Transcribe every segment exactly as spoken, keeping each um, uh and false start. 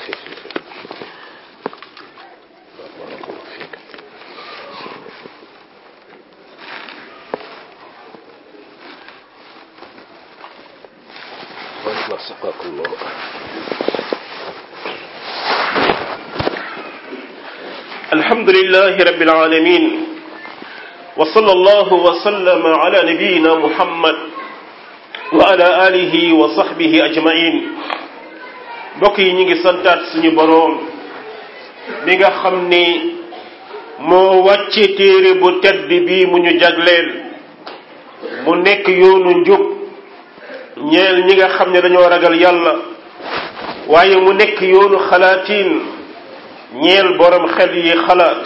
الحمد لله رب العالمين وصلى الله وسلم على نبينا محمد وعلى آله وصحبه أجمعين mbokk yi ñu ngi santaat suñu boroom mi nga xam ni moo wàcce téere bu tedd bi mu ñu jagleel mu nekk yoonu njub ñeel ñi nga xam ne dañoo ragal yàlla waaye mu nekk yoonu xalaatiin ñeel borom xel yi xalaat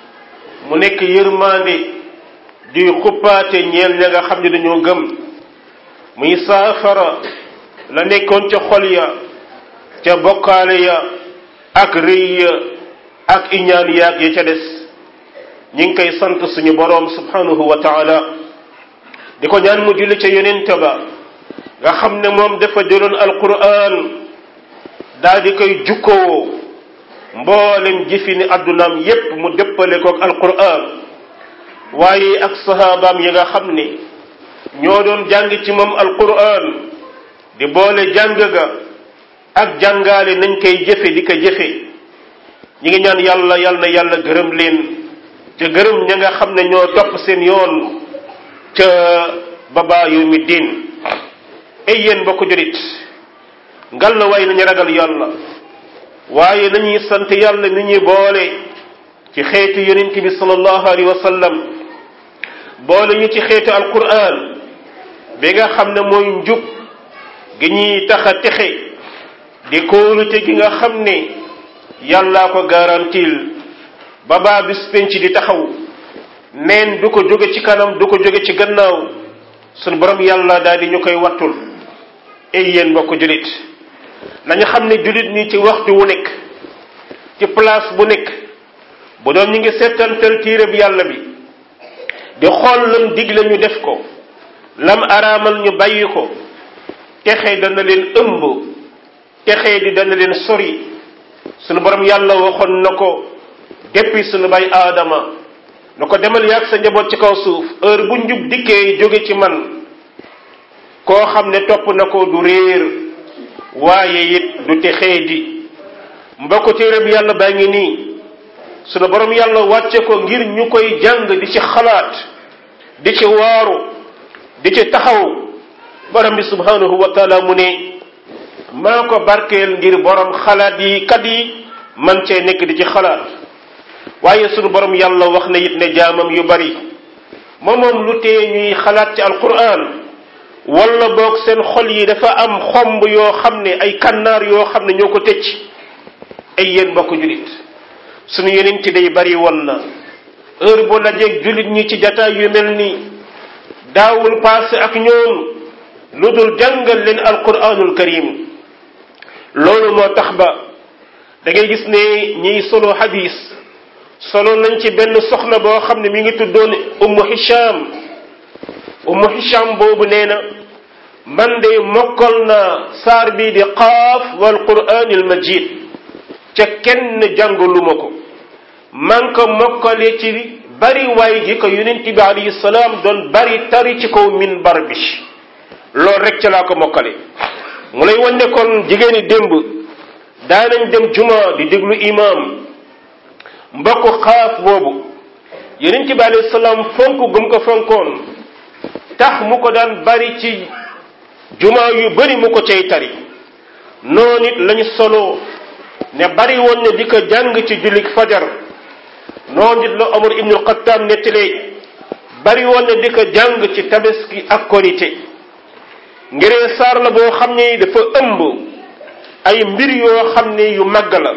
mu nekk yërmande di xuppaate ñeel ña nga xam ne dañoo gëm muy saafara la nekkoon ca xol ya ca bokkaale ya ak rëy ya ak iñaan yaag ya ca des ñi ngi koy sant suñu boroom subhanahu wa taala di ko ñaan mu julli ca yonent ba nga xam ne moom dafa jëloon alquran daal di koy jukkoo mboolem jëfi ni addunaam yépp mu dëppale kook alquran waaye ak sahabaam yi nga xam ne ñoo doon jàng ci moom alquran di boole jàng ga ak jàngaale nañ koy jëfe di ko jëfe ñi ngi ñaan yàlla yàlla na yàlla gërëm leen te gërëm ña nga xam ne ñoo topp seen yoon ca baba yawmi diin ay yéen mbokk jurit ngal la waaye nañu ragal yàlla waaye nañuy sant yàlla ni ñuy boole ci xeetu yonent bi sallallahu alayhi wa sallam boole ñu ci xeetu alquran bi nga xam ne mooy njub gi ñuy tax a texe di kóolute gi nga xam ne yàllaa ko garantil ba baa bis penc di taxaw neen du ko jóge ci kanam du ko jóge ci gannaaw sunu borom yàlla daal di ñu koy wattul ay yéen mbokk julit nañu xam ne julit ñi ci waxtu wu nekk ci place bu nekk bu doon ñu ngi settantal téere bi yàlla bi di xool lam digle ñu def ko lam araamal ñu bàyyi ko texe dana leen ëmb texe di dana leen sori sunu borom yàlla waxoon na ko depuis sunu bay aadama na ko demal yaag sa njaboot ci kaw suuf heure bu njub dikkee jóge ci man koo xam ne topp na ko du réer waaye it du texee di mbokk téere bi yàlla baa ngi nii sunu borom yàlla wàcce ko ngir ñu koy jàng di ci xalaat di ci waaru di ci taxaw borom bi subhanahu wa taala mu ne maa ko barkeel ngir borom xalaat yi kat yi man cee nekk di ci xalaat waaye sunu borom yàlla wax na it ne jaamam yu bari moom moom lu tee ñuy xalaat ci alquran wala boog seen xol yi dafa am xomb yoo xam ne ay kannaar yoo xam ne ñoo ko tëcc ay yéen mbokk julit sunu yeneen ci day bari woon na heure bu dajeeg julit ñi ci jataay yu mel nii daawul passé ak ñoom lu dul jàngal leen alquranul karim loolu moo tax ba da ngay gis ne ñiy solo hadis solo nañ ci benn soxna boo xam ne mi ngi tuddoon ummu hisham ummu hisham boobu nee na man de mokkal na saar bi di qaaf wal quraanil majid ca kenn jàngaluma ko man ko mokkale ci bari waay gi ko yonent bi alayhi salaam doon bari tari ci kaw minbar bi loolu rek ca laa ko mokkale mu lay wan ne kon jigéeni démb daanañ dem juma di déglu imam mbokk xaaf boobu yonent bi alayhi salaam fonk gum ko fonkoon tax mu ko daan bari ci juma yu bari mu ko cay tari noonu it lañu solo ne bari woon ne di ko jàng ci jullik fajar noonu it la Omar ibnul Xattaab nettalee bari woon ne di ko jàng ci tabaski ak korite ngiree saar la boo xam ne dafa ëmb ay mbir yoo xam ne yu màgg la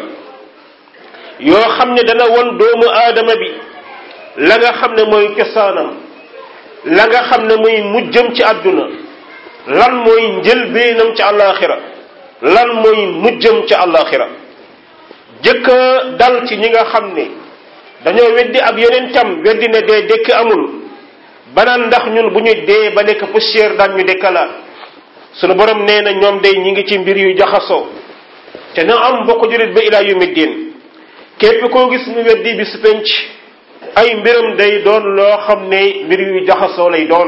yoo xam ne dana won doomu aadama bi la nga xam ne mooy cosaanam la nga xam ne mooy mujjëm ci àdduna lan mooy njëlbeenam ci àllaaxira lan mooy mujjëm ci àllaaxira jëkk dal ci ñi nga xam ne dañoo weddi ab yonentam weddi ne dee dekk amul banaan ndax ñun bu ñu dee ba nekk poussière daan ñu dekkalaat sunu borom nee na ñoom day ñi ngi ci mbir yu jaxasoo te na am mbokk julit ba ilaa yawmi diin képp koo gis mu weddi bi su penc ay mbiram day doon loo xam ne mbir yu jaxasoo lay doon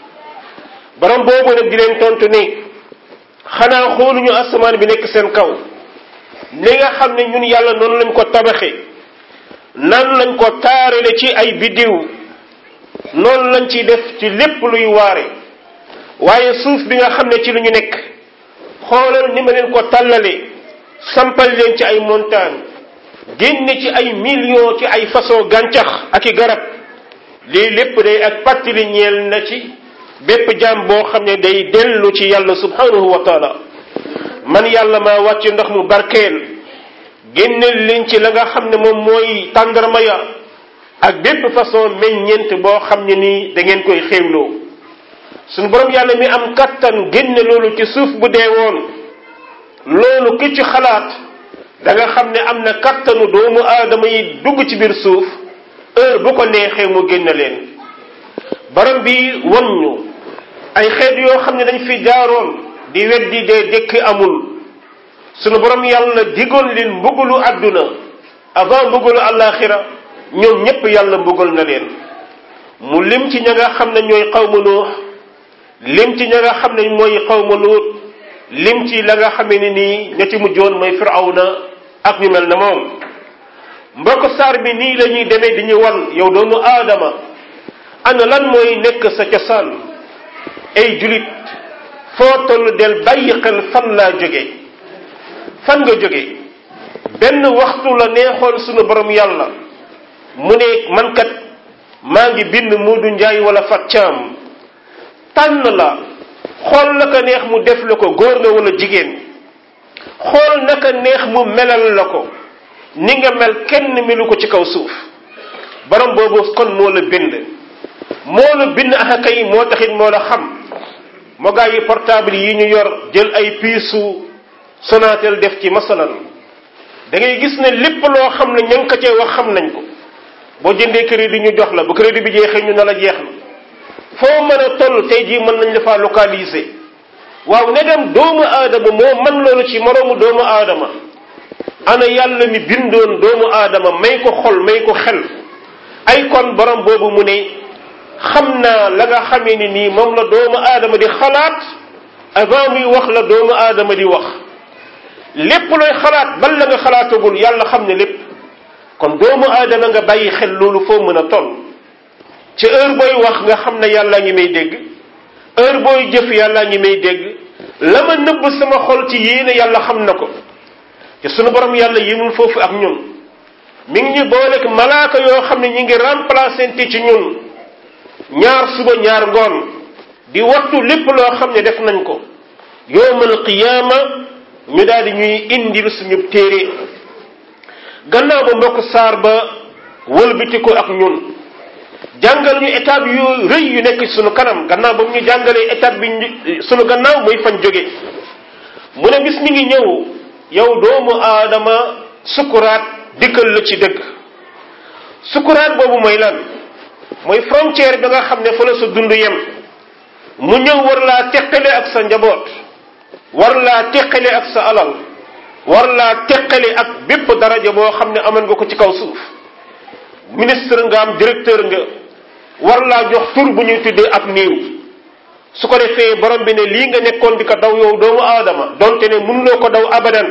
borom boobu nag di leen tontu ni xanaa xooluñu asamaan bi nekk seen kaw li nga xam ne ñun yàlla noonu lañ ko tabaxe nan lañ ko taarale ci ay biddiw noonu lañ ci def ci lépp luy waare waaye suuf bi nga xam ne ci lu ñu nekk xoolal ni ma leen ko tàllale sampal leen ci ay montagne génne ci ay millions ci ay façon gàncax ak i garab lii lépp day ak pàttali ñeel na ci bépp jaam boo xam ne day dellu ci yàlla subhanahu wa taala man yàlla maa wàcc ndox mu barkeel génneel leen ci la nga xam ne moom mooy tàndarma ya ak bépp façon meññeent boo xam ne nii da ngeen koy xéewloo suñu borom yàlla mi am kattan génne loolu ci suuf bu dee woon loolu ki ci xalaat da nga xam ne am na kattanu doomu aadama yi dugg ci biir suuf heure bu ko neexee mu génne leen borom bi won ñu ay xeet yoo xam ne dañ fi jaaroon di weddi dee dëkk amul sunu borom yàlla digoon leen mbugalu àdduna avant mbugalu àllaaxira ñoom ñépp yàlla mbugal na leen mu lim ci ña nga xam ne ñooy xawma nuux lim ci ña nga xam ne mooy xawma luut lim ci la nga xamee ne nii ña ci mujjoon mooy firawna ak ñu mel na moom mbokk saar bi nii la ñuy demee di ñu wan yow doomu aadama ana lan mooy nekk sa cosaan ay julit foo toll del bàyyi xel fan laa jóge fan nga jóge benn waxtu la neexoon sunu borom yàlla mu ne man kat maa ngi bind Moodu Njaay wala Fat Caam tànn la xool naka neex mu def la ko góor nga wala jigéen xool naka neex mu melal la ko ni nga mel kenn melu ko ci kaw suuf borom boobu kon moo la bind moo la bind ak kay moo taxit moo la xam moo gaa yi portable yi ñu yor jël ay piisu Sonatel def ci masalan da ngay gis ne lépp loo xam ne ña nga ko cee wax xam nañ ko boo jëndee crédit ñu jox la bu crédit bi jeexee ñu ne la jeex na foo mën a toll tey jii mën nañ la faa localiser waaw ne dem doomu aadama moo man loolu ci moroomu doomu aadama ana yàlla mi bindoon doomu aadama may ko xol may ko xel ay kon borom boobu mu ne xam naa la nga xamee ni nii moom la doomu aadama di xalaat avant muy wax la doomu aadama di wax lépp looy xalaat bal la nga xalaatagul yàlla xam ne lépp kon doomu aadama nga bàyyi xel loolu foo mën a toll ci heure booy wax nga xam ne yàllaa ngi may dégg heure booy jëf yàllaa ngi may dégg la ma nëbb sama xol ci yéene yàlla xam na ko te sunu borom yàlla yimul foofu ak ñun mi ngi ñu booleeg malaaka yoo xam ne ñi ngi remplacer ci ñun ñaar suba ñaar ngoon di wattu lépp loo xam ne def nañ ko yowmal qiyaama ñu daal di ñuy indil suñu téere gannaaw ba mbokk saar ba wëlbati ko ak ñun jàngal ñu étape yu rëy yu nekk suñu kanam gannaaw ba mu ñu jàngalee étape bi suñu gannaaw muy fañ jóge mu ne bis mi ngi ñëw yow doomu aadama sukuraat dikkal la ci dëgg sukuraat boobu mooy lan mooy frontière bi nga xam ne fa la sa dund yem mu ñëw war laa teqale ak sa njaboot war laa teqale ak sa alal war laa teqale ak bépp daraja boo xam ne amoon nga ko ci kaw suuf ministre nga am directeur nga war laa jox tur bu ñuy tuddee ab néew su ko defee borom bi ne lii nga nekkoon di ko daw yow doomu aadama donte ne mënuloo ko daw abadan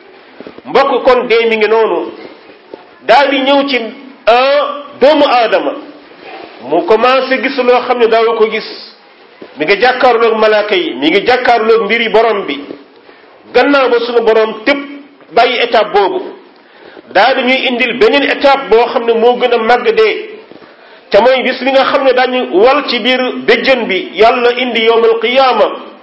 mbokk kon dee mi ngi noonu daal di ñëw ci doomu aadama mu commencé gis loo xam ne daaw ko gis mi ngi jàkkaarloog malaaka yi mi ngi jàkkaarloog mbiri borom bi gannaaw ba sunu borom tëb bàyyi étape boobu daal di ñuy indil beneen étape boo xam ne moo gën a màgg dee te mooy bis bi nga xam ne dañu wal ci biir béjjën bi yàlla indi yowmal qiyaama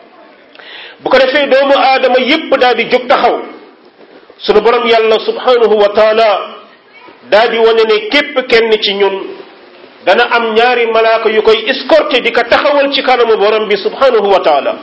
bu ko defee doomu aadama yépp daal di jóg taxaw sunu borom yàlla subhanahu wa taala daal di wane ne képp kenn ci ñun dana am ñaari malaaka yu koy escorté di ko taxawal ci kanamu borom bi subhanahu wa taala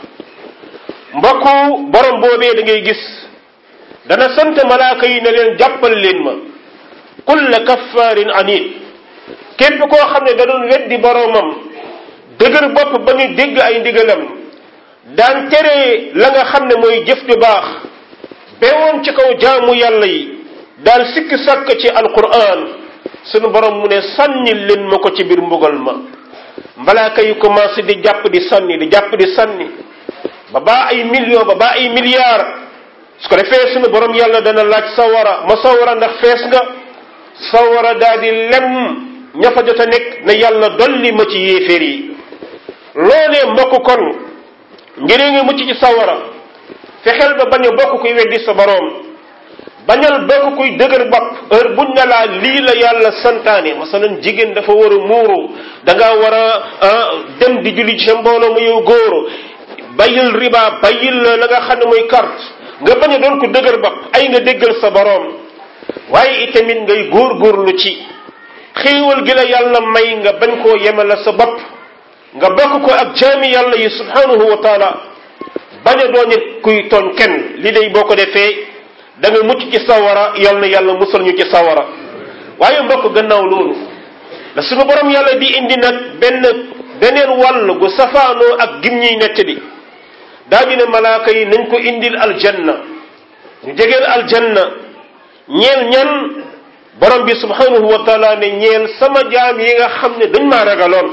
mbokku borom boobee da ngay gis dana sant malaaka yi ne leen jàppal leen ma kulla kaffaarin anid képp koo xam ne da doon weddi boromam dëgër bopp ba ñu dégg ay ndigalam daan tere la nga xam ne mooy jëf ju baax bewoon ci kaw jaamu yàlla yi daal sikki sàkk ci alquran sunu borom mu ne sànni leen ma ko ci biir mbugal ma malaaka yi commencé di jàpp di sànni di jàpp di sànni ba baa ay millions ba baa ay milliards su ko defee sunu borom yàlla dana laaj sawara ma sawara ndax fees nga sawara daal di lem ña fa jot a nekk ne yàlla dolli ma ci yéeféer yi loolee mbokk kon ngir nga mucc ci sawara fexeel ba bañ a bokk kuy weddi sa boroom bañal bokk kuy dëgër bopp heure buñ ne laa lii la yàlla santaane masalan jigéen dafa war a muuru da ngaa war a dem di julli ci sa mbooloo mu yow góor bayil riba bayil la nga xam ne mooy carte nga bañ a doon ko dëgër bopp ay nga déggal sa boroom waaye itamit ngay góorgóorlu ci xéewal gi la yàlla may nga bañ koo yemale sa bopp nga bokk ko ak jaami yàlla yi subhanahu wa taala bañ a doon it kuy tooñ kenn li day boo ko defee da nga mucc ci sawara yal na yàlla musal ñu ci sawara waaye mbokk gannaaw loolu la suñu borom yàlla di indi nag benn beneen wàll gu safaanoo ak gim ñuy nettali daañu ne malaaka yi nañ ko indil aljanna ñu jegeel aljanna ñeel ñan borom bi subhanahu wa taala ne ñeel sama jaam yi nga xam ne dañ maa ragaloon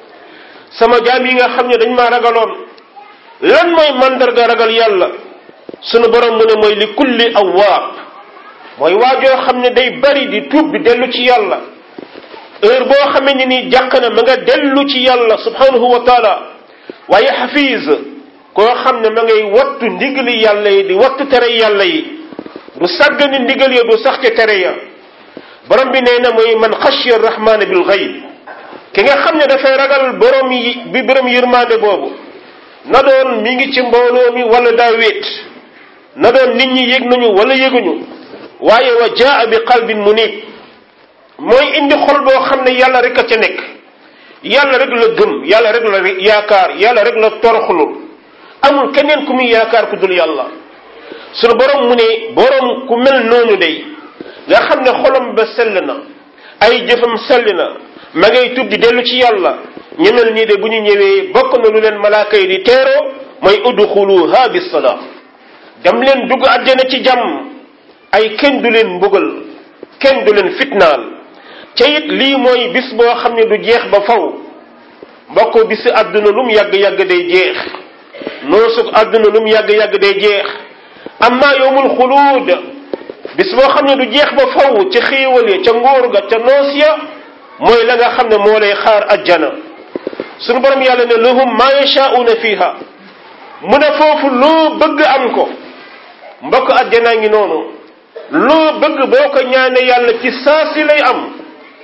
sama jaam yi nga xam ne dañ maa ragaloon lan mooy mandarga ragal yàlla sunu borom mu ne mooy li kulli awwaab mooy waajoo xam ne day bari di tuub bi dellu ci yàlla heure boo xamee ni nii jàq na ma nga dellu ci yàlla subhanahu wa taala waaye xafiis koo xam ne ma ngay wattu ndigali yàlla yi di wattu tere yàlla yi du sàggani ndigal ya du sax ca tere ya borom bi nee na mooy man xashiya rahmaana bil gayb ki nga xam ne dafay ragal borom yi bi borom yërmaande boobu na doon mi ngi ci mbooloo mi wala daa wéet na doon nit ñi yëg nañu wala yëguñu waaye wa jaa bi qalbin munib mooy indi xol boo xam ne yàlla rek a ca nekk yàlla rek la gëm yàlla rek la yaakaar yàlla rek la toroxlul amul keneen ku muy yaakaar ku dul yàlla sunu borom mu ne borom ku mel noonu day nga xam ne xolam ba sell na ay jëfam sell na ma ngay tudd di dellu ci yàlla ñu mel nii de bu ñu ñëwee bokk na lu leen malaaka yi di teeroo mooy udxuluha bisalaam dem leen dugg àjjana ci jàmm ay kenn du leen mbugal kenn du leen fitnaal ca it lii mooy bis boo xam ne du jeex ba faw mbokk bisi àdduna lu mu yàgg-yàgg day jeex noosug àdduna lu mu yàgg-yàgg day jeex amma yowmul xuluud bis boo xam ne du jeex ba faw ca xéewal ya ca ngóor ga ca noos ya mooy la nga xam ne moo lay xaar ajjana sunu borom yàlla ne lahum ma yashaa'una fiha mu ne foofu loo bëgg am ko mbokk ajjanaa ngi noonu loo bëgg boo ko ñaane yàlla ci saa si lay am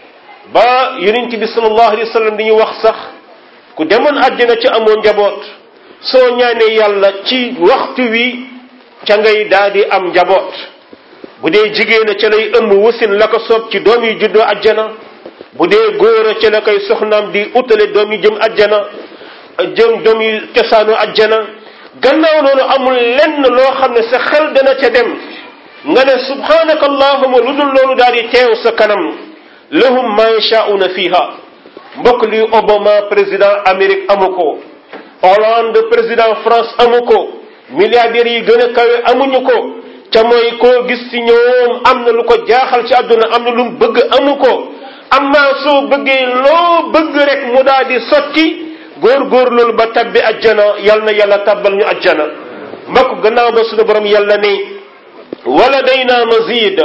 ba yonent bi sallallahu alayhi wa sallam dañuy wax sax ku demoon ajjana ci amoon njaboot soo ñaanee yàlla ci waxtu wi ca ngay daal di am njaboot bu dee jigéen a ca lay ëmb wasin la ko soob ci doom yi juddoo ajjana bu dee góor a ca la koy soxnaam di utale doom yi jëm ajjana jëm doom yi cosaanu ajjana gannaaw loolu amul lenn loo xam ne sa xel dana ca dem nga ne subhanaka allahuma lu dul loolu daal di teew sa kanam lahum ma yashaa'una fiha mbokk li Obama président Amérique amu ko Hollande président France amu ko milliardaires yi gën a kawe amuñu ko ca mooy koo gis ci ñoom am na lu ko jaaxal ci àdduna am na lu mu bëgg amu ko amma soo bëggee loo bëgg rek mu daal di sotti góor-góor loolu ba tabbi ajjana yal na yàlla tabbal ñu ajjana mbokk gannaaw ba suñu borom yàlla ne wala day naa mazid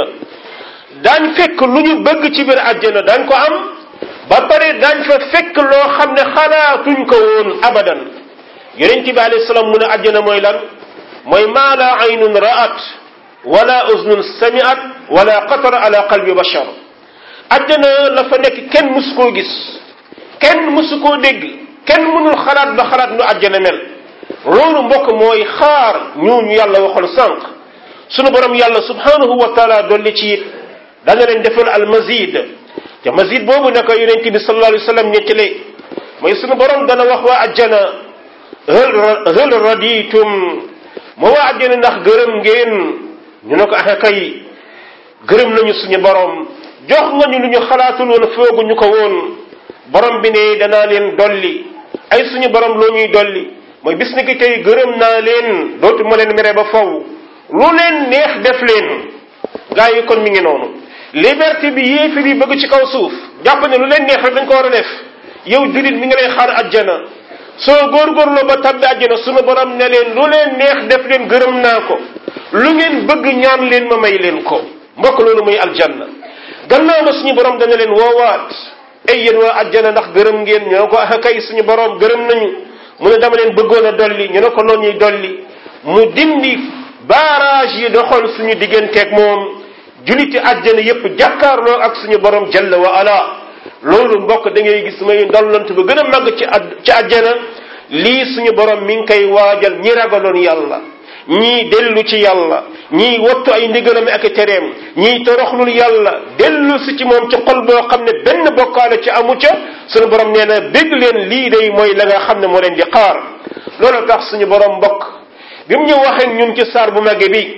daañ fekk lu ñu bëgg ci biir ajjana daañ ko am ba pare daañ fa fekk loo xam ne xalaatuñ ko woon abadan yonent bi alayhi salaam mu ne ajjana mooy lan mooy maa la aynun ra'at wala uznun sami'at wala xatara ala qalbi bashar ajjana la fa nekk kenn mësu koo gis kenn mësu koo dégg kenn mënul xalaat ba xalaat nu ajjana mel loolu mbokk mooy xaar ñooñu yàlla waxoon sànq sunu borom yàlla subhanahu wa taala dolli ci it dana leen defal al mazid te mazid boobu naka yonent bi sallallahu alayhi wa sallam nettale mooy sunu borom dana wax waa ajjana hal raditum moo waa ajjana ndax gërëm ngeen ñu ne ko ah kay gërëm nañu suñu borom jox nga ñu lu ñu xalaatul woon fooguñu ko woon borom bi ne danaa leen dolli ay suñu borom loo ñuy dolli mooy bis ni ki tey gërëm naa leen dootu ma leen mere ba faw lu leen neex def leen gaa yi kon mi ngi noonu liberté bi yéefir yi bëgg ci kaw suuf jàpp ne lu leen neex rek dañ ko war a def yow julit mi ngi lay xaar ajjana soo góorgóorloo ba tabbi ajjana sunu borom ne leen lu leen neex def leen gërëm naa ko lu ngeen bëgg ñaan leen ma may leen ko mbokk loolu muy aljanna gannaaw ba suñu borom dana leen woowaat ay yéen waa ajjana ndax gërëm ngeen ñu ne ko ah kay suñu borom gërëm nañu mu ne dama leen bëggoon a dolli ñu ne ko noonu ñuy dolli mu dindi barrage yi doxal suñu digganteeg moom juliti ajjana yépp jàkkaarloo ak suñu borom jalla wa ala loolu mbokk da ngay gis may ndollant ba gën a màgg ci ad ci ajjana lii suñu borom mi ngi koy waajal ñi ragaloon yàlla ñii dellu ci yàlla ñii wattu ay ndigalam ak tereem ñii toroxlul yàlla dellu si ci moom ci xol boo xam ne benn bokkaale ci amu ca suñu borom nee na bég leen lii day mooy la nga xam ne moo leen di xaar loolu tax suñu borom mbokk bi mu ñu waxee ñun ci saar bu màgge bi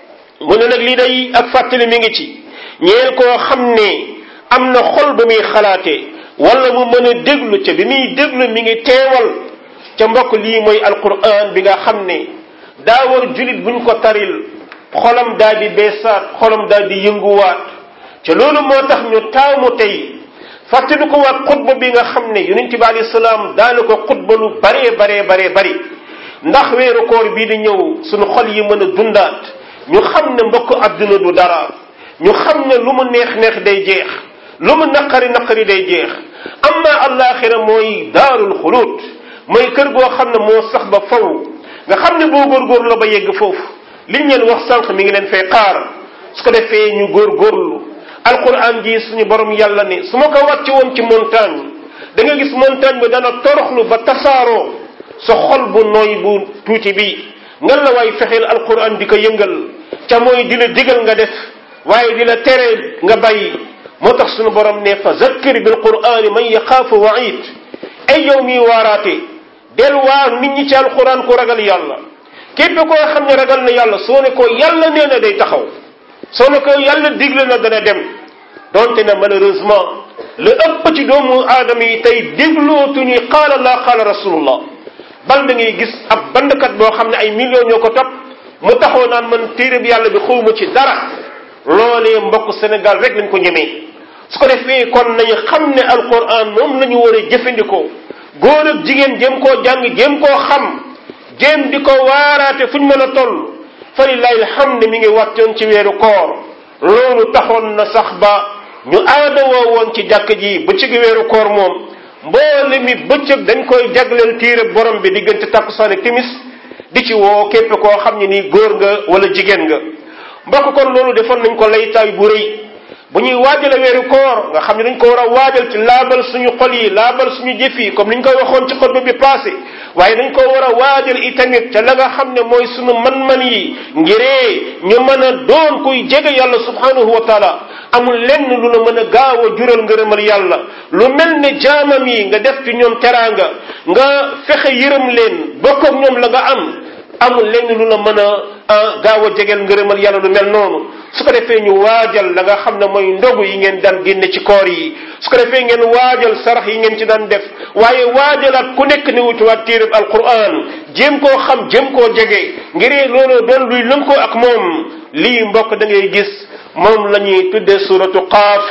mu ne nag lii day ak fàttali mi ngi ci ñeel koo xam ne am na xol ba muy xalaatee wala mu mën a déglu ca bi muy déglu mi ngi teewal ca mbokk lii mooy alquran bi nga xam ne daa war julit buñ ko taril xolam daal di beesaat xolam daal di yënguwaat ca loolu moo tax ñu taamu tey fàttali ko waat xutba bi nga xam ne yonent bi alayhi salaam daana ko xutba lu baree baree baree bari ndax weeru koor bii di ñëw suñu xol yi mën a dundaat ñu xam ne mbokk adduna du dara ñu xam ne lu mu neex neex day jeex lu mu naqari naqari day jeex amma alaxira mooy daarul xuluut mooy kër goo xam ne moo sax ba faw nga xam ne boo góorgóorlu la ba yegg foofu liñ leen wax sànq mi ngi leen fay xaar su ko defee ñu góorgóorlu alquran ji suñu borom yàlla ne su ma ko wàcce woon ci montagne da nga gis montagne bi dana toroxlu ba tasaaroo sa xol bu nooy bu tuuti bi nga la waay fexeel alquran di ko yëngal ca mooy di la digal nga def waaye di la tere nga bàyyi moo tax suñu borom ne fa zakkir bil qur'ani man yaxaafu waid ay yow mi waaraate del waar nit ñi ci alquran ku ragal yàlla képp koo xam ne ragal na yàlla soo ne ko yàlla nee na day taxaw soo ne ko yàlla digle na dana dem donte na malheureusement le ëpp ci doomu aadama yi tey déglootuñu qaala la qaala rasulullah bal da ngay gis ab bandkat boo xam ne ay millions ñoo ko topp mu taxaw naan man téere bi yàlla bi xawma ci dara loolee mbokk Sénégal rek lañ ko ñemee su ko defee kon nañu xam ne alquran moom la ñu war a jëfandikoo góor ak jigéen jéem koo jàng jéem koo xam jéem di ko waaraate fu ñu mën a toll fa lillahi alhamd mi ngi wàccoon ci weeru koor loolu taxoon na sax ba ñu aada woo woon ci jàkk ji bëccëg weeru koor moom mboole mi bëccëg dañ koy jagleel téere borom bi diggante takkusaan ak timis di ci woo képp koo xam ne nii góor nga wala jigéen nga mbokk kon loolu defoon nañ ko laytaay bu rëy bu ñuy waajale weeru koor nga xam ne dañ ko war a waajal ci laabal suñu xol yi laabal suñu jëf yi comme ni ñu koy waxoon ci xutba bi passé waaye dañ ko war a waajal itamit ca la nga xam ne mooy suñu man-man yi ngiree ñu mën a doon kuy jege yàlla subhanahu wa taala amul lenn lu la mën a gaaw a jural ngërëmal yàlla lu mel ne jaamam yi nga def ci ñoom teraanga nga fexe yërëm leen bokk ak ñoom la nga am amul lenn lu la mën a gaaw a jegeel ngërëmal yàlla lu mel noonu su ko defee ñu waajal la nga xam ne mooy ndogu yi ngeen daan génne ci koor yi su ko defee ngeen waajal sarax yi ngeen ci daan def waaye waajalaat ku nekk ni wutuwaat téereb alquran jéem koo xam jéem koo jege ngir loolu doon luy lënkoo ak moom lii mbokk da ngay gis moom la ñuy tuddee suratu qaaf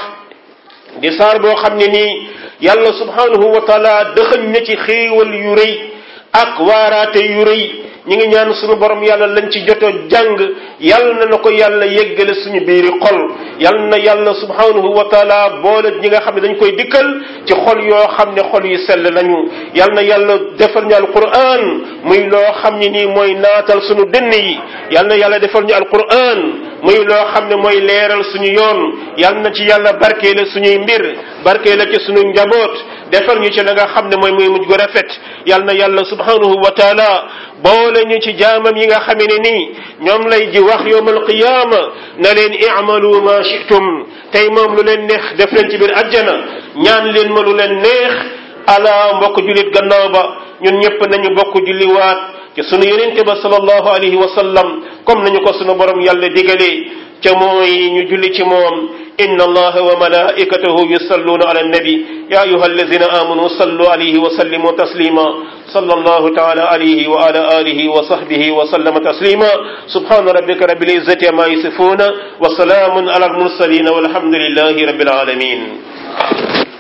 di saar boo xam ne nii yàlla subhanahu wa taala dëxëñ na ci xéewal yu rëy ak waaraate yu rëy ñi ngi ñaan suñu borom yàlla lañ ci joto jàng yàlla na na ko yàlla yeggale suñu biiri xol yàlla na yàlla subhanahu wa taala boole ñi nga xam ne dañ koy dikkal ci xol yoo xam ne xol yu sell lañu yàlla na yàlla defal ñu alquran muy loo xam ne nii mooy naatal suñu dënn yi yàlla na yàlla defal ñu alquran muy loo xam ne mooy leeral suñu yoon yàlla na ci yàlla barkeele suñuy mbir barkeele ci suñu njaboot defal ñu ci la nga xam ne mooy muy mujj gu rafet yàlla na yàlla subhanahu wa taala boole ñu ci jaamam yi nga xamee ne nii ñoom lay ji wax yowmal qiyaama na leen i'malu ma shi'tum tey moom lu leen neex def leen ci biir ajjana ñaan leen ma lu leen neex ala mbokk jullit gannaaw ba ñun ñëpp nañu bokk julliwaat ci sunu yonente ba sallallahu alayhi wa sallam comme nañu ko sunu borom yàlla digalee ca mooy ñu julli ci moom إن الله وملائكته يصلون على النبي يا أيها الذين آمنوا صلوا عليه وسلموا تسليما صلى الله تعالى عليه وعلى آله وصحبه وسلم تسليما سبحان ربك رب العزة عما يصفون وسلام على المرسلين والحمد لله رب العالمين